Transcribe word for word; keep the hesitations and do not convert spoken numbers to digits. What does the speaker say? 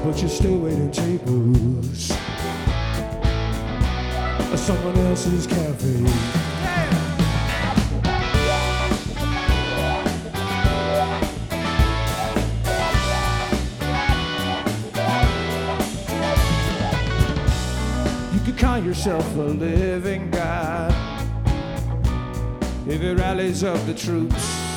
but you're still waiting tables at someone else's cafe. Call yourself a living God if it rallies up the troops